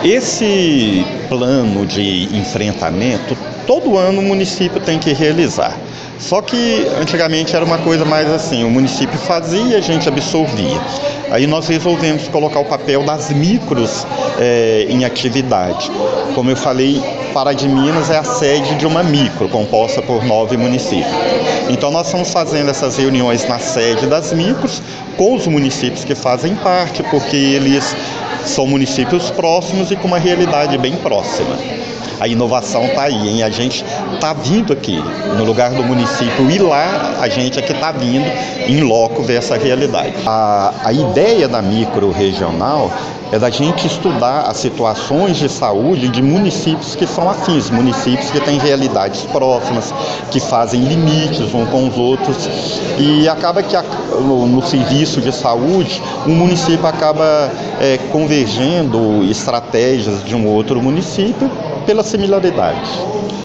Esse plano de enfrentamento, todo ano o município tem que realizar. Só que antigamente era uma coisa mais assim, o município fazia, a gente absorvia. Aí nós resolvemos colocar o papel das micros em atividade. Como eu falei, Pará de Minas é a sede de uma micro, composta por 9 municípios. Então nós estamos fazendo essas reuniões na sede das micros, com os municípios que fazem parte, porque eles são municípios próximos e com uma realidade bem próxima. A inovação está aí, hein? A gente está vindo aqui, no lugar do município ir lá, a gente aqui está vindo em loco ver essa realidade. A ideia da micro-regional é da gente estudar as situações de saúde de municípios que são afins, municípios que têm realidades próximas, que fazem limites uns com os outros, e acaba que no serviço de saúde, um município acaba convergendo estratégias de um outro município pela similaridade.